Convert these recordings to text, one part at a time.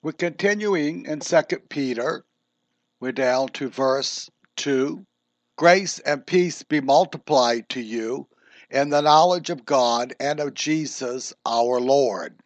We're continuing in 2 Peter. We're down to verse 2. Grace and peace be multiplied to you in the knowledge of God and of Jesus our Lord.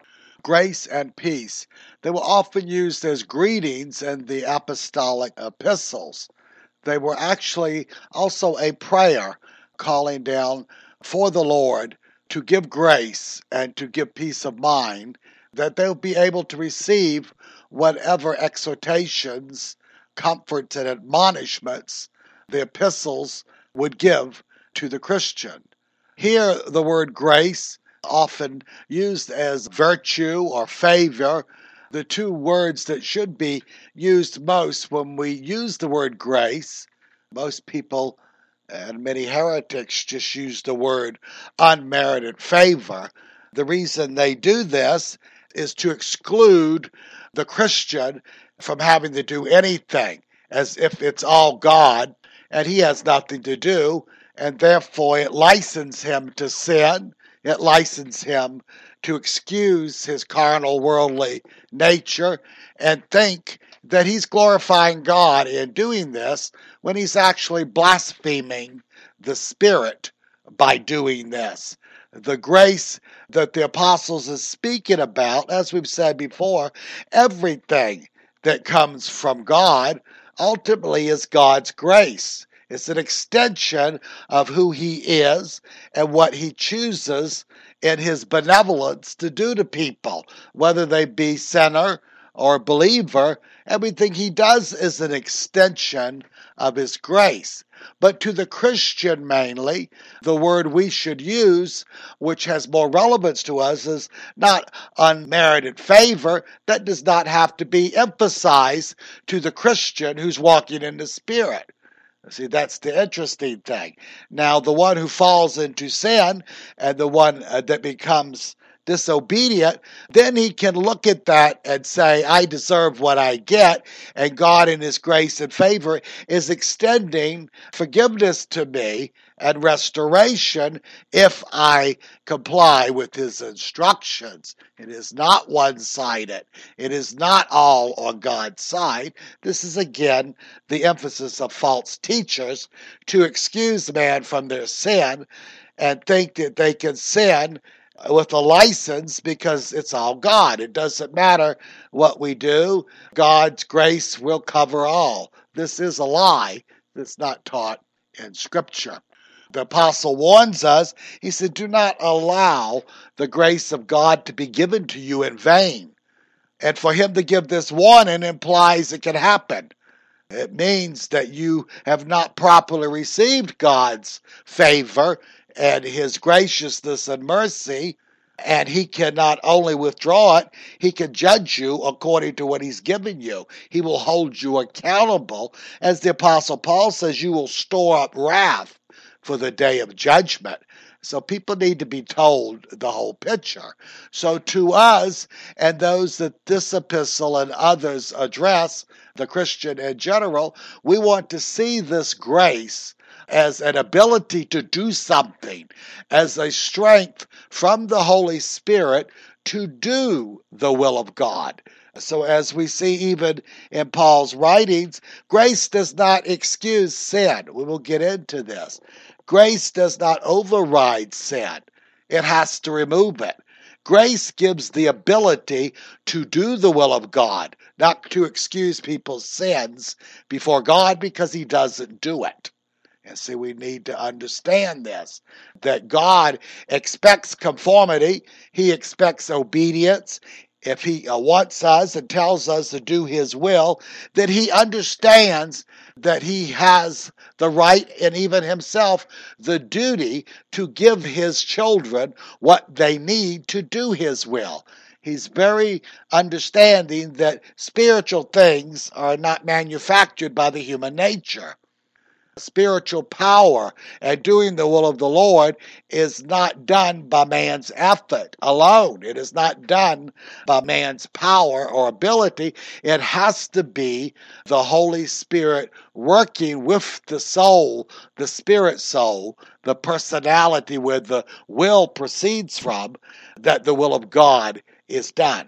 Grace and peace. They were often used as greetings in the apostolic epistles. They were actually also a prayer calling down for the Lord to give grace and to give peace of mind, that they'll be able to receive whatever exhortations, comforts, and admonishments the epistles would give to the Christian. Here, the word grace, often used as virtue or favor, the two words that should be used most when we use the word grace. Most people and many heretics just use the word unmerited favor. The reason they do this is to exclude the Christian from having to do anything, as if it's all God and he has nothing to do, and therefore it licenses him to sin. It licenses him to excuse his carnal, worldly nature and think that he's glorifying God in doing this when he's actually blaspheming the Spirit by doing this. The grace that the apostles is speaking about, as we've said before, everything that comes from God ultimately is God's grace. It's an extension of who he is and what he chooses in his benevolence to do to people, whether they be sinner or believer. Everything he does is an extension of his grace. But to the Christian mainly, the word we should use, which has more relevance to us, is not unmerited favor. That does not have to be emphasized to the Christian who's walking in the Spirit. See, that's the interesting thing. Now, the one who falls into sin and the one that becomes disobedient, then he can look at that and say, I deserve what I get, and God in his grace and favor is extending forgiveness to me and restoration if I comply with his instructions. It is not one-sided. It is not all on God's side. This is again the emphasis of false teachers to excuse man from their sin and think that they can sin with a license because it's all God. It doesn't matter what we do. God's grace will cover all. This is a lie that's not taught in Scripture. The apostle warns us. He said, do not allow the grace of God to be given to you in vain. And for him to give this warning implies it can happen. It means that you have not properly received God's favor and his graciousness and mercy, and he can not only withdraw it, he can judge you according to what he's given you. He will hold you accountable. As the Apostle Paul says, you will store up wrath for the day of judgment. So people need to be told the whole picture. So to us and those that this epistle and others address, the Christian in general, we want to see this grace as an ability to do something, as a strength from the Holy Spirit to do the will of God. So as we see even in Paul's writings, grace does not excuse sin. We will get into this. Grace does not override sin. It has to remove it. Grace gives the ability to do the will of God, not to excuse people's sins before God because he doesn't do it. And see, we need to understand this, that God expects conformity. He expects obedience. If he wants us and tells us to do his will, that he understands that he has the right and even himself the duty to give his children what they need to do his will. He's very understanding that spiritual things are not manufactured by the human nature. Spiritual power and doing the will of the Lord is not done by man's effort alone. It is not done by man's power or ability. It has to be the Holy Spirit working with the soul, the spirit soul, the personality where the will proceeds from, that the will of God is done.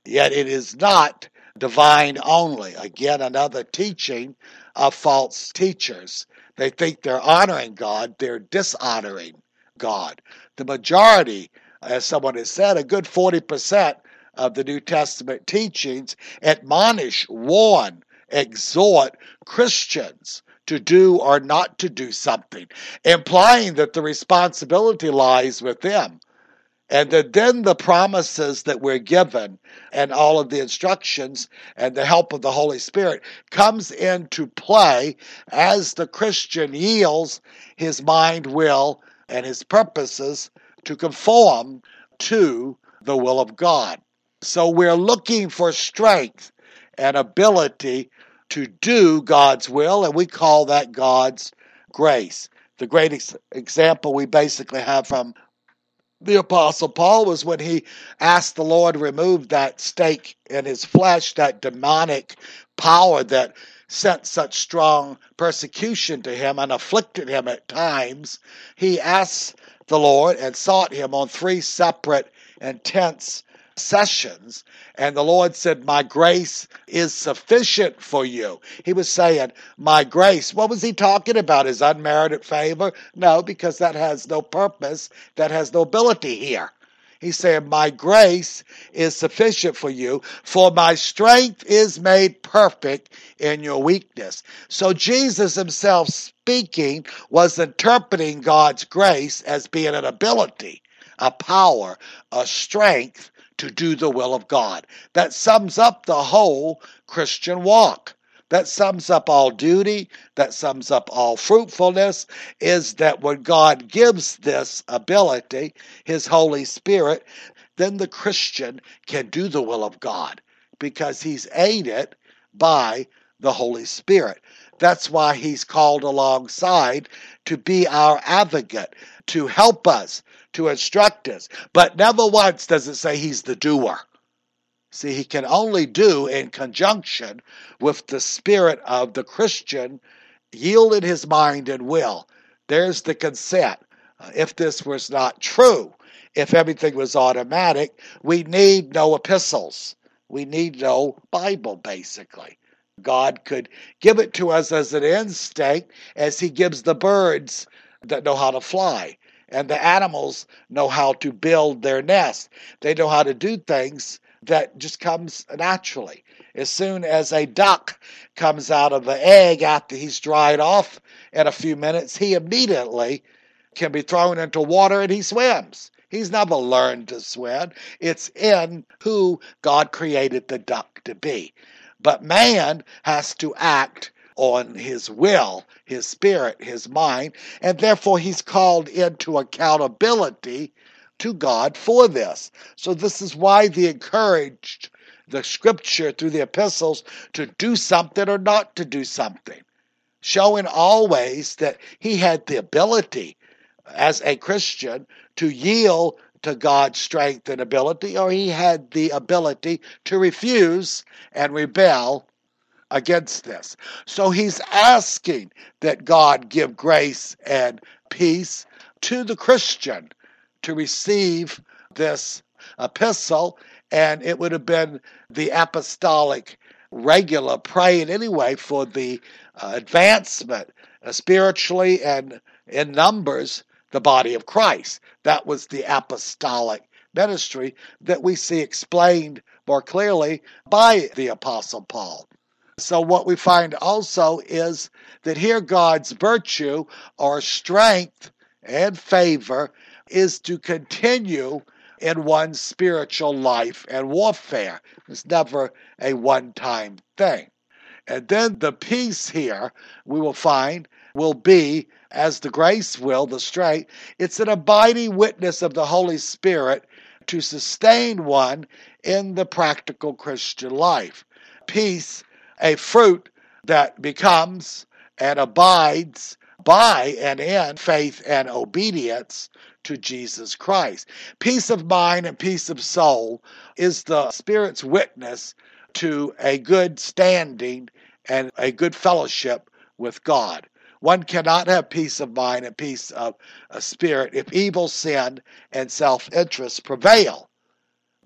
Yet it is not divine only. Again, another teaching of false teachers. They think they're honoring God, they're dishonoring God. The majority, as someone has said, a good 40% of the New Testament teachings admonish, warn, exhort Christians to do or not to do something, implying that the responsibility lies with them. And that then the promises that we're given and all of the instructions and the help of the Holy Spirit comes into play as the Christian yields his mind, will, and his purposes to conform to the will of God. So we're looking for strength and ability to do God's will, and we call that God's grace. The great example we basically have from the Apostle Paul was when he asked the Lord to remove that stake in his flesh, that demonic power that sent such strong persecution to him and afflicted him at times. He asked the Lord and sought him on 3 separate intense sessions, and the Lord said, "My grace is sufficient for you." He was saying, "My grace." What was he talking about? His unmerited favor? No, because that has no purpose, that has no ability here. He said, "My grace is sufficient for you, for my strength is made perfect in your weakness." So Jesus himself speaking was interpreting God's grace as being an ability, a power, a strength to do the will of God. That sums up the whole Christian walk. That sums up all duty, that sums up all fruitfulness, is that when God gives this ability, his Holy Spirit, then the Christian can do the will of God because he's aided by the Holy Spirit. That's why he's called alongside to be our advocate, to help us, to instruct us. But never once does it say he's the doer. See, he can only do in conjunction with the spirit of the Christian yielded his mind and will. There's the consent. If this was not true, if everything was automatic, we need no epistles. We need no Bible, basically. God could give it to us as an instinct, as he gives the birds that know how to fly. And the animals know how to build their nest. They know how to do things that just comes naturally. As soon as a duck comes out of the egg after he's dried off in a few minutes, he immediately can be thrown into water and he swims. He's never learned to swim. It's in who God created the duck to be. But man has to act on his will, his spirit, his mind, and therefore he's called into accountability to God for this. So this is why he encouraged the scripture through the epistles to do something or not to do something, showing always that he had the ability as a Christian to yield to God's strength and ability, or he had the ability to refuse and rebel against this. So he's asking that God give grace and peace to the Christian to receive this epistle, and it would have been the apostolic regular praying anyway for the advancement spiritually and in numbers, the body of Christ. That was the apostolic ministry that we see explained more clearly by the Apostle Paul. So what we find also is that here God's virtue or strength and favor is to continue in one's spiritual life and warfare. It's never a one-time thing. And then the peace here, we will find, will be, as the grace will, the strength, it's an abiding witness of the Holy Spirit to sustain one in the practical Christian life. Peace, a fruit that becomes and abides by and in faith and obedience to Jesus Christ. Peace of mind and peace of soul is the Spirit's witness to a good standing and a good fellowship with God. One cannot have peace of mind and peace of spirit if evil, sin, and self-interest prevail.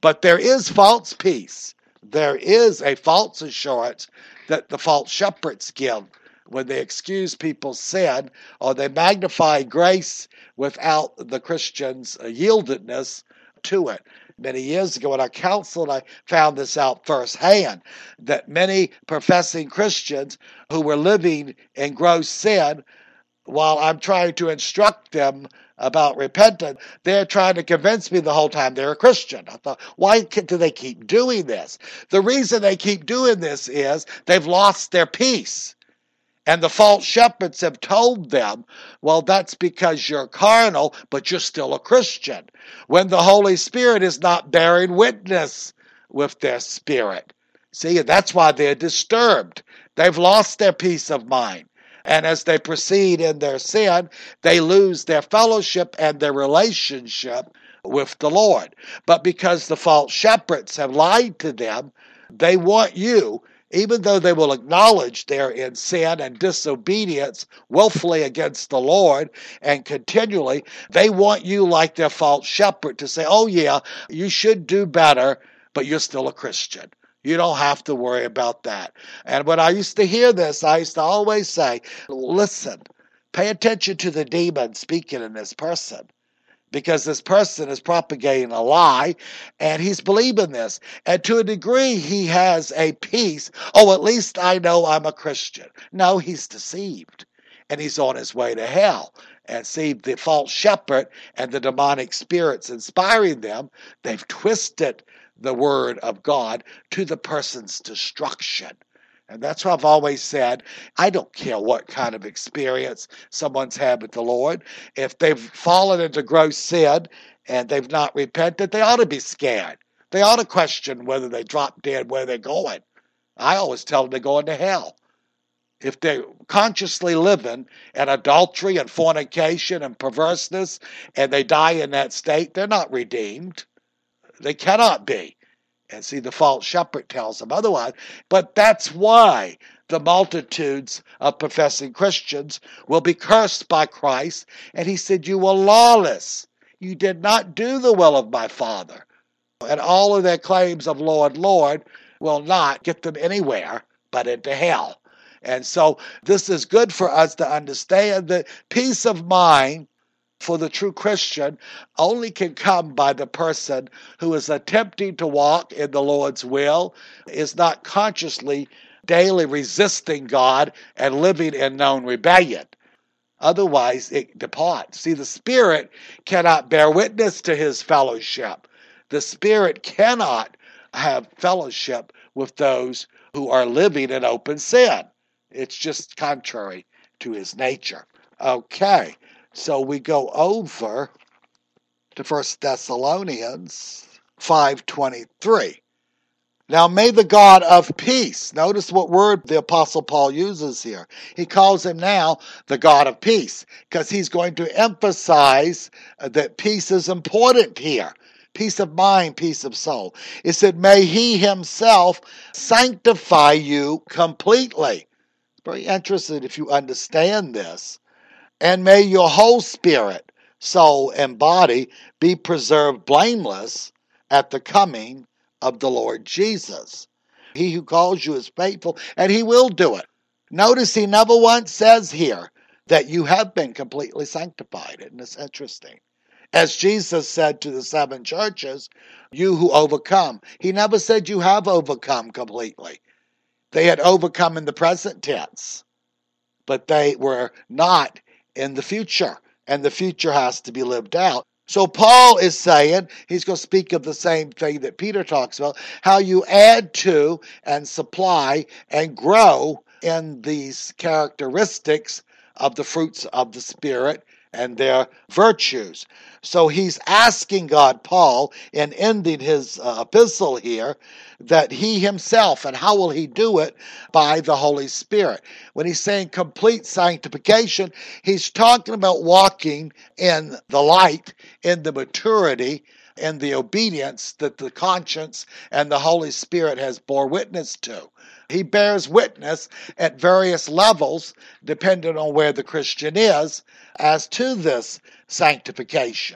But there is false peace. There is a false assurance that the false shepherds give when they excuse people's sin or they magnify grace without the Christian's yieldedness to it. Many years ago when I counseled, I found this out firsthand, that many professing Christians who were living in gross sin, while I'm trying to instruct them about repentance, they're trying to convince me the whole time they're a Christian. I thought, why do they keep doing this? The reason they keep doing this is they've lost their peace. And the false shepherds have told them, well, that's because you're carnal, but you're still a Christian, when the Holy Spirit is not bearing witness with their spirit. See, that's why they're disturbed. They've lost their peace of mind. And as they proceed in their sin, they lose their fellowship and their relationship with the Lord. But because the false shepherds have lied to them, they want you, even though they will acknowledge they're in sin and disobedience willfully against the Lord and continually, they want you, like their false shepherd, to say, oh yeah, you should do better, but you're still a Christian. You don't have to worry about that. And when I used to hear this, I used to always say, listen, pay attention to the demon speaking in this person, because this person is propagating a lie, and he's believing this. And to a degree, he has a peace. Oh, at least I know I'm a Christian. No, he's deceived, and he's on his way to hell. And see, the false shepherd and the demonic spirits inspiring them, they've twisted the word of God to the person's destruction. And that's what I've always said. I don't care what kind of experience someone's had with the Lord. If they've fallen into gross sin and they've not repented, they ought to be scared. They ought to question whether they drop dead, where they're going. I always tell them they're going to hell. If they're consciously living in adultery and fornication and perverseness and they die in that state, they're not redeemed. They cannot be. And see, the false shepherd tells them otherwise. But that's why the multitudes of professing Christians will be cursed by Christ. And he said, you were lawless. You did not do the will of my Father. And all of their claims of Lord, Lord will not get them anywhere but into hell. And so this is good for us to understand that peace of mind for the true Christian only can come by the person who is attempting to walk in the Lord's will, is not consciously daily resisting God and living in known rebellion. Otherwise, it departs. See, the Spirit cannot bear witness to his fellowship. The Spirit cannot have fellowship with those who are living in open sin. It's just contrary to his nature. Okay. So we go over to 1 Thessalonians 5:23. Now may the God of peace, notice what word the Apostle Paul uses here. He calls him now the God of peace, because he's going to emphasize that peace is important here. Peace of mind, peace of soul. It said, may he himself sanctify you completely. Very interested if you understand this. And may your whole spirit, soul, and body be preserved blameless at the coming of the Lord Jesus. He who calls you is faithful, and he will do it. Notice he never once says here that you have been completely sanctified. Isn't this interesting? As Jesus said to the 7 churches, you who overcome. He never said you have overcome completely. They had overcome in the present tense, but they were not in the future, and the future has to be lived out. So Paul is saying, he's going to speak of the same thing that Peter talks about, how you add to and supply and grow in these characteristics of the fruits of the Spirit and their virtues. So he's asking God, Paul, in ending his epistle here, that he himself, and how will he do it? By the Holy Spirit. When he's saying complete sanctification, he's talking about walking in the light, in the maturity, in the obedience that the conscience and the Holy Spirit has bore witness to. He bears witness at various levels, depending on where the Christian is, as to this sanctification.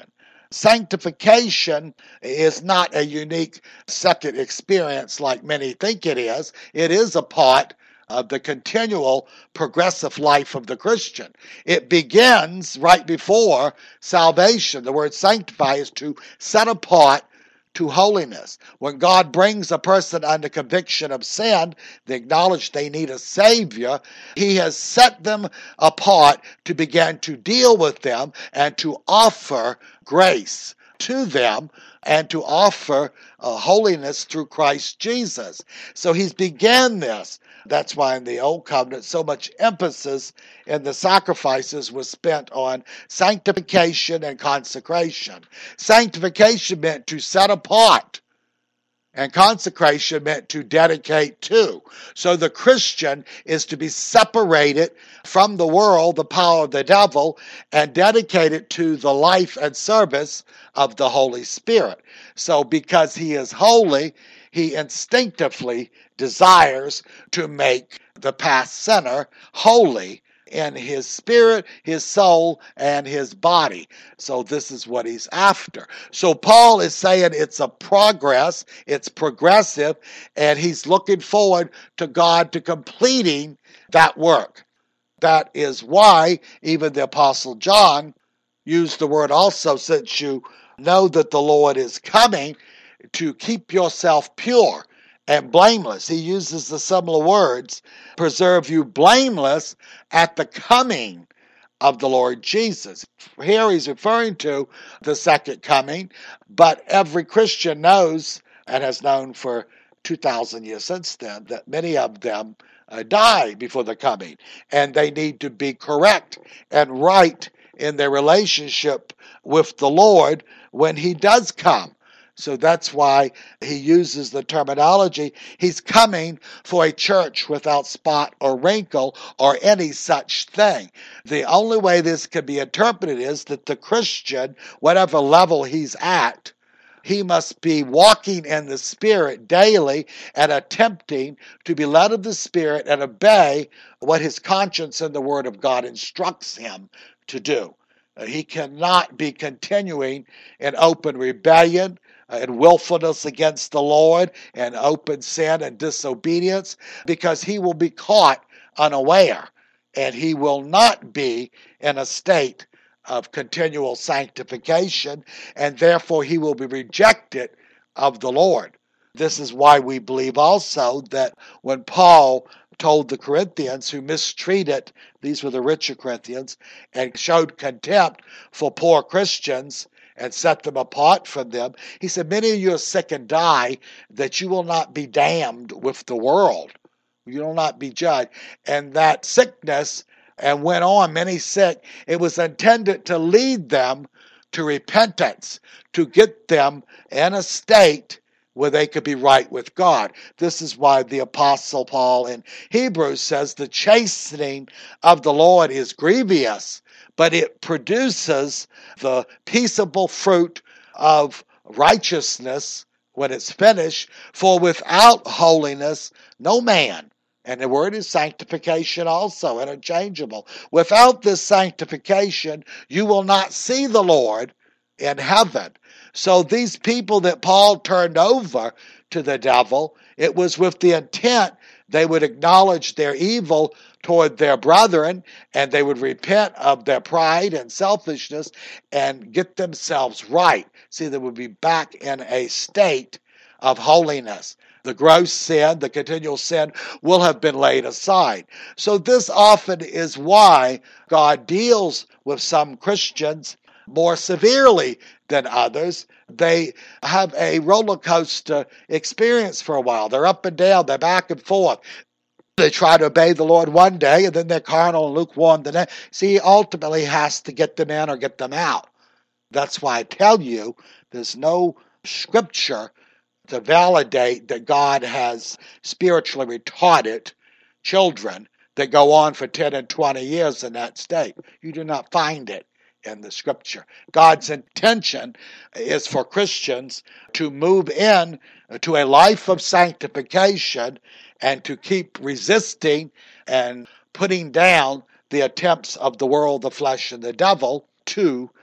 Sanctification is not a unique second experience like many think it is. It is a part of the continual progressive life of the Christian. It begins right before salvation. The word sanctify is to set apart to holiness. When God brings a person under conviction of sin, they acknowledge they need a Savior, He has set them apart to begin to deal with them and to offer grace to them and to offer holiness through Christ Jesus. So He's began this. That's why in the Old Covenant so much emphasis in the sacrifices was spent on sanctification and consecration. Sanctification meant to set apart, and consecration meant to dedicate to. So the Christian is to be separated from the world, the power of the devil, and dedicated to the life and service of the Holy Spirit. So because he is holy, he instinctively desires to make the past sinner holy in his spirit, his soul, and his body. So this is what he's after. So Paul is saying it's a progress, it's progressive, and he's looking forward to God to completing that work. That is why even the Apostle John used the word also, since you know that the Lord is coming, to keep yourself pure and blameless. He uses the similar words, preserve you blameless at the coming of the Lord Jesus. Here he's referring to the second coming, but every Christian knows and has known for 2,000 years since then that many of them die before the coming, and they need to be correct and right in their relationship with the Lord when He does come. So that's why he uses the terminology, he's coming for a church without spot or wrinkle or any such thing. The only way this can be interpreted is that the Christian, whatever level he's at, he must be walking in the Spirit daily and attempting to be led of the Spirit and obey what his conscience and the Word of God instructs him to do. He cannot be continuing in open rebellion and willfulness against the Lord and open sin and disobedience, because he will be caught unaware and he will not be in a state of continual sanctification, and therefore he will be rejected of the Lord. This is why we believe also that when Paul told the Corinthians who mistreated, these were the richer Corinthians, and showed contempt for poor Christians and set them apart from them, he said, many of you are sick and die, that you will not be damned with the world. You will not be judged. And that sickness, and went on many sick, it was intended to lead them to repentance, to get them in a state where they could be right with God. This is why the Apostle Paul in Hebrews says the chastening of the Lord is grievous, but it produces the peaceable fruit of righteousness when it's finished, for without holiness no man. And the word is sanctification also, interchangeable. Without this sanctification, you will not see the Lord in heaven. So these people that Paul turned over to the devil, it was with the intent they would acknowledge their evil toward their brethren, and they would repent of their pride and selfishness and get themselves right. See, they would be back in a state of holiness. The gross sin, the continual sin, will have been laid aside. So this often is why God deals with some Christians more severely than others. They have a roller coaster experience for a while. They're up and down, they're back and forth. They try to obey the Lord one day, and then they're carnal and lukewarm the next. See, he ultimately has to get them in or get them out. That's why I tell you, there's no scripture to validate that God has spiritually retarded children that go on for 10 and 20 years in that state. You do not find it in the scripture. God's intention is for Christians to move in to a life of sanctification and to keep resisting and putting down the attempts of the world, the flesh, and the devil to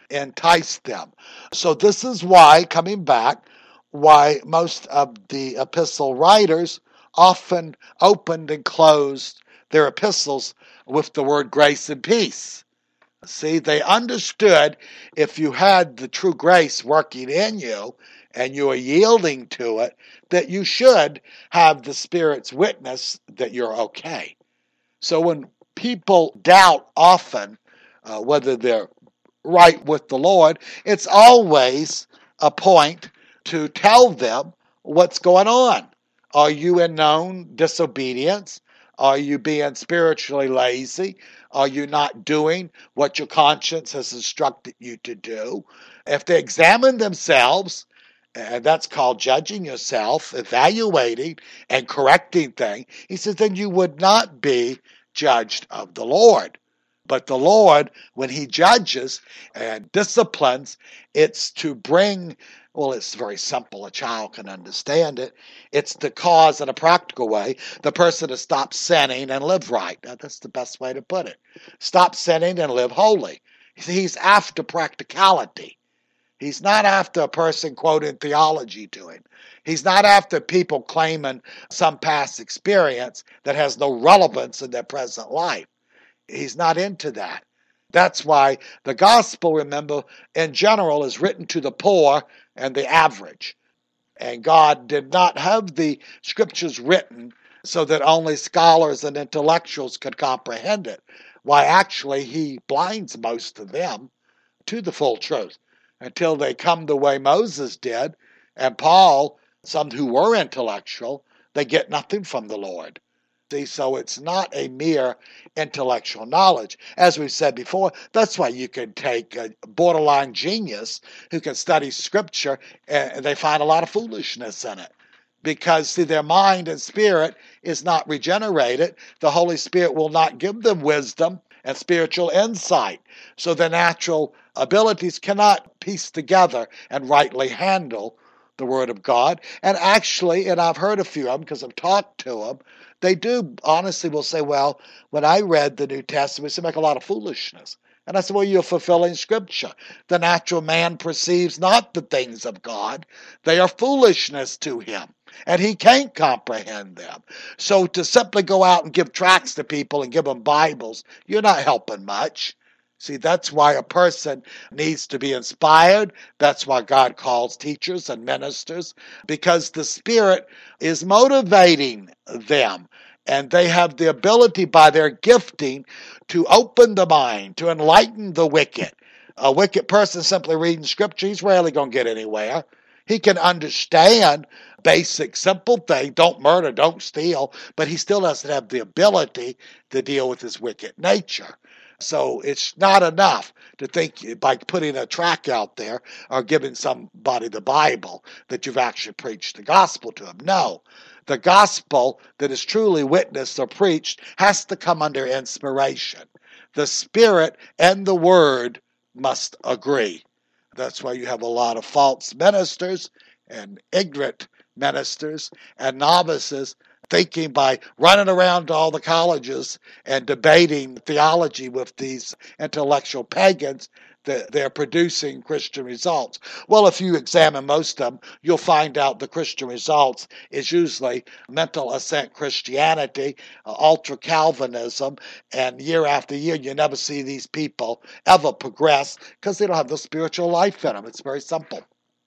entice them. So this is why, coming back, why most of the epistle writers often opened and closed their epistles with the word grace and peace. See, they understood if you had the true grace working in you and you are yielding to it, that you should have the Spirit's witness that you're okay. So when people doubt often whether they're right with the Lord, it's always a point to tell them what's going on. Are you in known disobedience? Are you being spiritually lazy? Are you not doing what your conscience has instructed you to do? If they examine themselves, and that's called judging yourself, evaluating and correcting things, he says, then you would not be judged of the Lord. But the Lord, when he judges and disciplines, it's to bring, well, it's very simple. A child can understand it. It's to cause, in a practical way, the person to stop sinning and live right. Now, that's the best way to put it. Stop sinning and live holy. He's after practicality. He's not after a person quoting theology to him. He's not after people claiming some past experience that has no relevance in their present life. He's not into that. That's why the gospel, remember, in general is written to the poor and the average. And God did not have the scriptures written so that only scholars and intellectuals could comprehend it. Why, actually, he blinds most of them to the full truth until they come the way Moses did, and Paul, some who were intellectual, they get nothing from the Lord. See, so it's not a mere intellectual knowledge. As we've said before, that's why you can take a borderline genius who can study scripture and they find a lot of foolishness in it. Because, see, their mind and spirit is not regenerated. The Holy Spirit will not give them wisdom and spiritual insight. So their natural abilities cannot piece together and rightly handle the Word of God. And actually, and I've heard a few of them because I've talked to them, they do honestly will say, well, when I read the New Testament, it seemed like a lot of foolishness. And I said, well, you're fulfilling Scripture. The natural man perceives not the things of God. They are foolishness to him, and he can't comprehend them. So to simply go out and give tracts to people and give them Bibles, you're not helping much. See, that's why a person needs to be inspired. That's why God calls teachers and ministers, because the Spirit is motivating them. And they have the ability by their gifting to open the mind, to enlighten the wicked. A wicked person simply reading scripture, he's rarely going to get anywhere. He can understand basic, simple things, don't murder, don't steal, but he still doesn't have the ability to deal with his wicked nature. So it's not enough to think by putting a tract out there or giving somebody the Bible that you've actually preached the gospel to them. No. The gospel that is truly witnessed or preached has to come under inspiration. The Spirit and the Word must agree. That's why you have a lot of false ministers and ignorant ministers and novices thinking by running around to all the colleges and debating theology with these intellectual pagans that they're producing Christian results. Well, if you examine most of them, you'll find out the Christian results is usually mental assent Christianity, ultra-Calvinism, and year after year you never see these people ever progress because they don't have the spiritual life in them. It's very simple.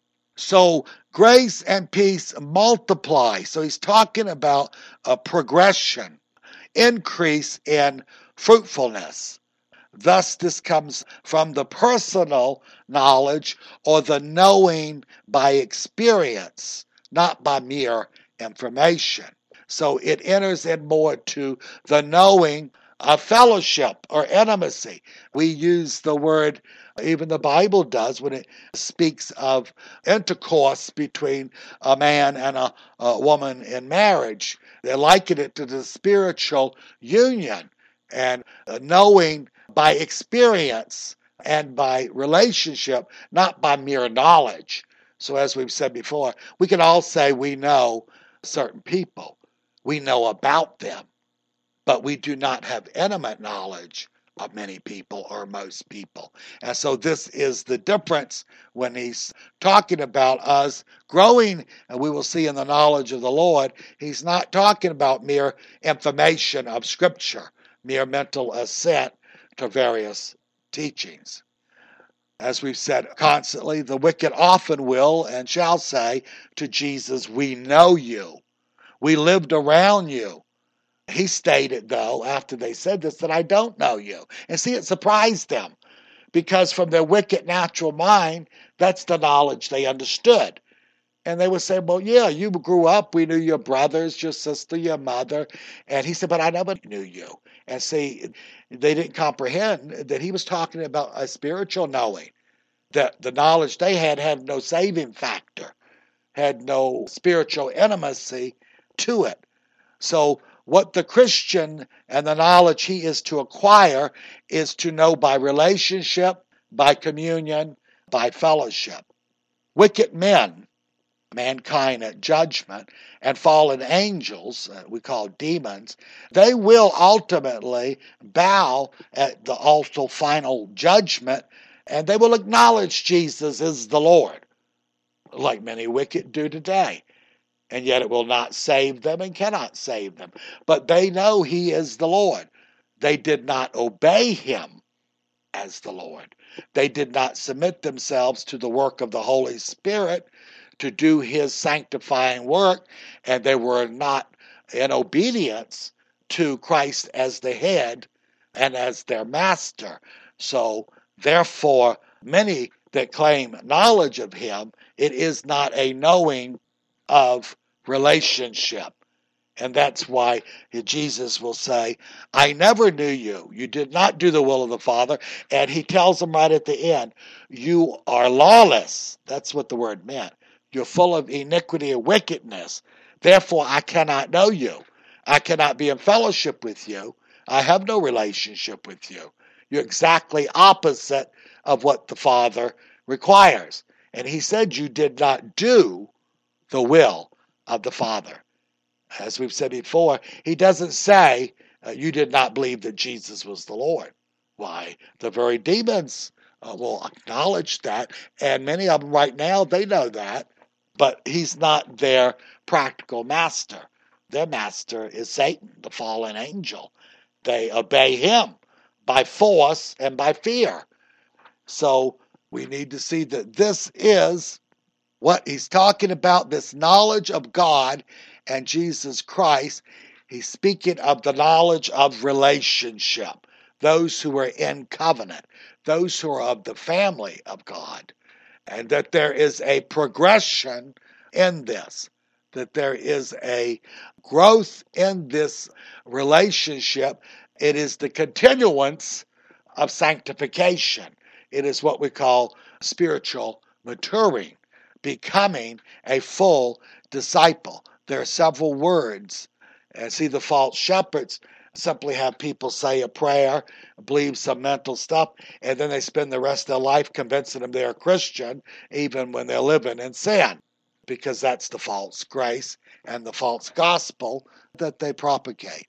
So grace and peace multiply. So he's talking about a progression, increase in fruitfulness. Thus, this comes from the personal knowledge or the knowing by experience, not by mere information. So it enters in more to the knowing of fellowship or intimacy. We use the word, even the Bible does, when it speaks of intercourse between a man and a woman in marriage. They liken it to the spiritual union and knowing by experience and by relationship, not by mere knowledge. So as we've said before, we can all say we know certain people. We know about them, but we do not have intimate knowledge of many people or most people. And so this is the difference when he's talking about us growing, and we will see in the knowledge of the Lord, he's not talking about mere information of Scripture, mere mental assent to various teachings. As we've said constantly, the wicked often will and shall say to Jesus, "We know you. We lived around you." He stated, though, after they said this, that "I don't know you." And see, it surprised them because from their wicked natural mind, that's the knowledge they understood. And they would say, "Well, yeah, you grew up. We knew your brothers, your sister, your mother." And he said, "But I never knew you." And see, they didn't comprehend that he was talking about a spiritual knowing, that the knowledge they had no saving factor, had no spiritual intimacy to it. So what the Christian and the knowledge he is to acquire is to know by relationship, by communion, by fellowship. Wicked men, mankind at judgment, and fallen angels, we call demons, they will ultimately bow at the ultimate final judgment, and they will acknowledge Jesus is the Lord, like many wicked do today. And yet it will not save them and cannot save them. But they know he is the Lord. They did not obey him as the Lord. They did not submit themselves to the work of the Holy Spirit to do his sanctifying work, and they were not in obedience to Christ as the head and as their master. So, therefore, many that claim knowledge of him, it is not a knowing of relationship. And that's why Jesus will say, "I never knew you. You did not do the will of the Father." And he tells them right at the end, "You are lawless." That's what the word meant. "You're full of iniquity and wickedness. Therefore, I cannot know you. I cannot be in fellowship with you. I have no relationship with you. You're exactly opposite of what the Father requires." And he said, "You did not do the will of the Father." As we've said before, he doesn't say, "You did not believe that Jesus was the Lord." Why, the very demons will acknowledge that, and many of them right now, they know that, but he's not their practical master. Their master is Satan, the fallen angel. They obey him by force and by fear. So we need to see that this is what he's talking about, this knowledge of God and Jesus Christ. He's speaking of the knowledge of relationship, those who are in covenant, those who are of the family of God, and that there is a progression in this, that there is a growth in this relationship. It is the continuance of sanctification. It is what we call spiritual maturing, becoming a full disciple. There are several words. And see, the false shepherds simply have people say a prayer, believe some mental stuff, and then they spend the rest of their life convincing them they're a Christian, even when they're living in sin, because that's the false grace and the false gospel that they propagate.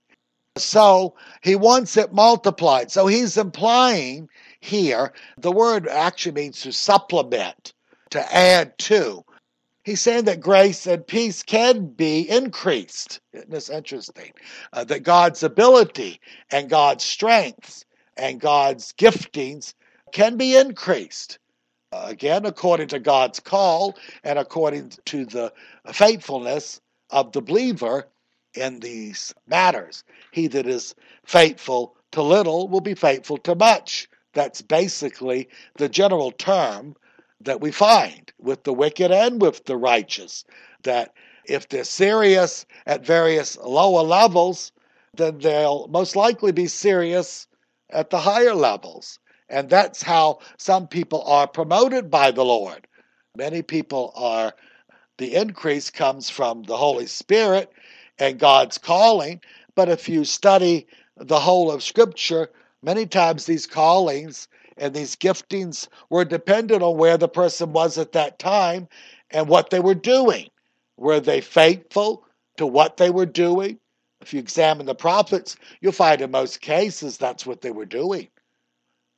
So he wants it multiplied. So he's implying here, the word actually means to supplement, to add to. He's saying that grace and peace can be increased. Isn't this interesting? That God's ability and God's strengths and God's giftings can be increased. Again, according to God's call and according to the faithfulness of the believer in these matters. He that is faithful to little will be faithful to much. That's basically the general term that we find with the wicked and with the righteous, that if they're serious at various lower levels, then they'll most likely be serious at the higher levels. And that's how some people are promoted by the Lord. Many people are, the increase comes from the Holy Spirit and God's calling. But if you study the whole of Scripture, many times these callings and these giftings were dependent on where the person was at that time and what they were doing. Were they faithful to what they were doing? If you examine the prophets, you'll find in most cases that's what they were doing.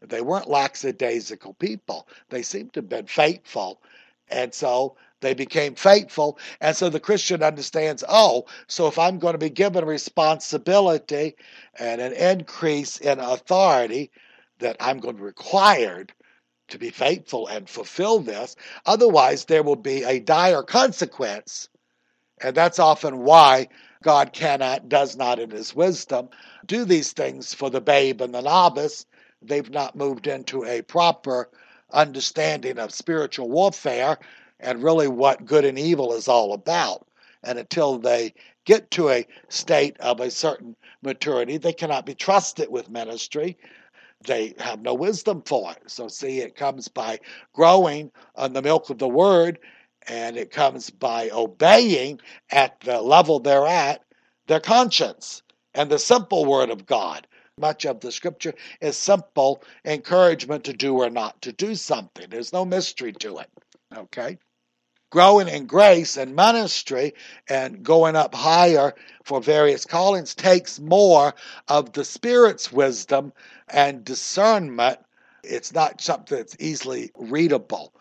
They weren't lackadaisical people. They seemed to have been faithful. And so they became faithful. And so the Christian understands, oh, so if I'm going to be given responsibility and an increase in authority, that I'm going to be required to be faithful and fulfill this. Otherwise, there will be a dire consequence. And that's often why God does not in his wisdom, do these things for the babe and the novice. They've not moved into a proper understanding of spiritual warfare and really what good and evil is all about. And until they get to a state of a certain maturity, they cannot be trusted with ministry. They have no wisdom for it. So see, it comes by growing on the milk of the word, and it comes by obeying at the level they're at, their conscience and the simple word of God. Much of the scripture is simple encouragement to do or not to do something. There's no mystery to it. Okay? Growing in grace and ministry and going up higher for various callings takes more of the Spirit's wisdom and discernment. It's not something that's easily readable.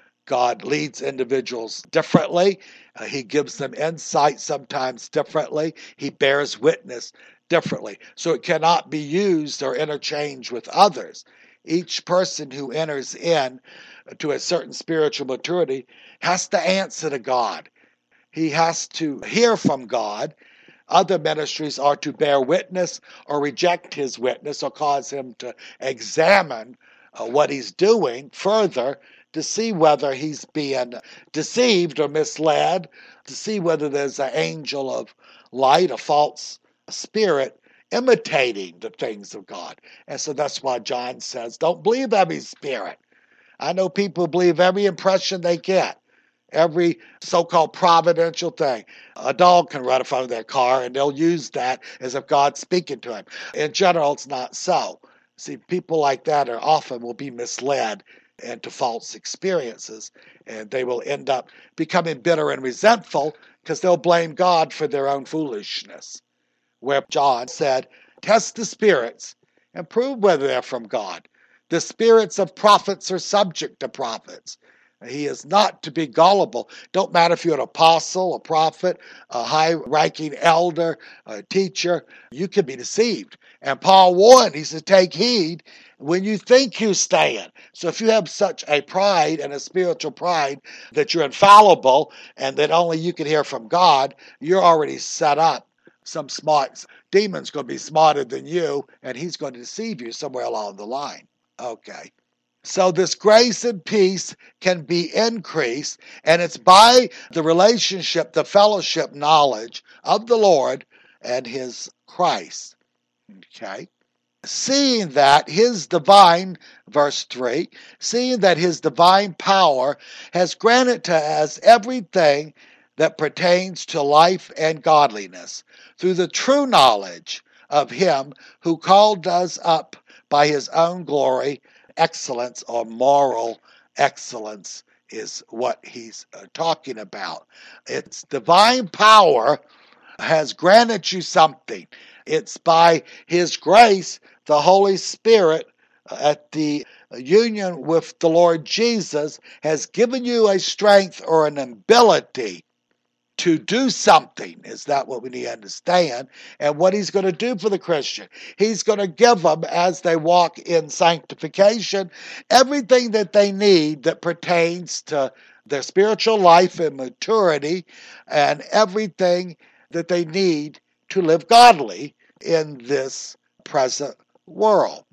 God leads individuals differently. He gives them insight sometimes differently. He bears witness differently. So it cannot be used or interchanged with others. Each person who enters in to a certain spiritual maturity has to answer to God. He has to hear from God. Other ministries are to bear witness or reject his witness or cause him to examine what he's doing further to see whether he's being deceived or misled, to see whether there's an angel of light, a false spirit, imitating the things of God. And so that's why John says, don't believe every spirit. I know people believe every impression they get, every so-called providential thing. A dog can run in front of their car, and they'll use that as if God's speaking to him. In general, it's not so. See, people like that will be misled into false experiences, and they will end up becoming bitter and resentful because they'll blame God for their own foolishness. Where John said, test the spirits and prove whether they're from God. The spirits of prophets are subject to prophets. He is not to be gullible. Don't matter if you're an apostle, a prophet, a high-ranking elder, a teacher, you can be deceived. And Paul warned, he said, take heed when you think you stand. So if you have such a pride and a spiritual pride that you're infallible and that only you can hear from God, you're already set up. Some smart demon's going to be smarter than you, and he's going to deceive you somewhere along the line. Okay. So this grace and peace can be increased, and it's by the relationship, the fellowship knowledge of the Lord and his Christ. Okay. Seeing that his divine, verse 3, seeing that his divine power has granted to us everything that pertains to life and godliness through the true knowledge of him who called us up by his own glory, excellence, or moral excellence is what he's talking about. It's divine power has granted you something. It's by his grace, the Holy Spirit at the union with the Lord Jesus has given you a strength or an ability to do something. Is that what we need to understand? And what he's going to do for the Christian, he's going to give them, as they walk in sanctification, everything that they need that pertains to their spiritual life and maturity, and everything that they need to live godly in this present world.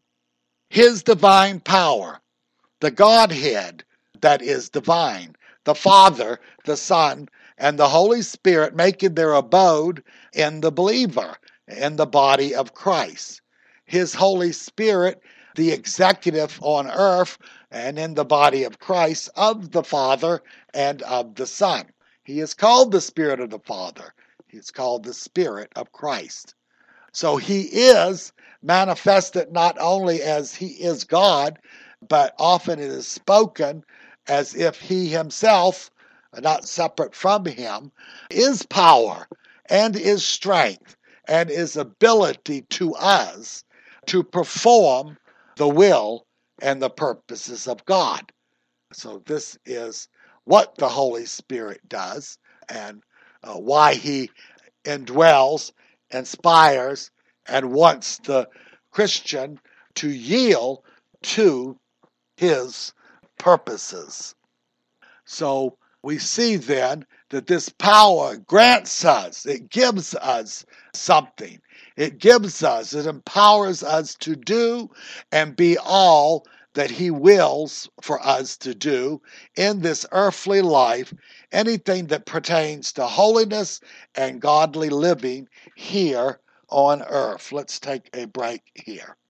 His divine power, the Godhead that is divine, the Father, the Son, and the Holy Spirit making their abode in the believer, in the body of Christ. His Holy Spirit, the executive on earth and in the body of Christ of the Father and of the Son. He is called the Spirit of the Father. He's called the Spirit of Christ. So he is manifested not only as he is God, but often it is spoken as if he himself, not separate from him, is power and is strength and is ability to us to perform the will and the purposes of God. So this is what the Holy Spirit does, and why he indwells, inspires, and wants the Christian to yield to his purposes. So we see then that this power grants us, it gives us something. It empowers us to do and be all that he wills for us to do in this earthly life, anything that pertains to holiness and godly living here on earth. Let's take a break here.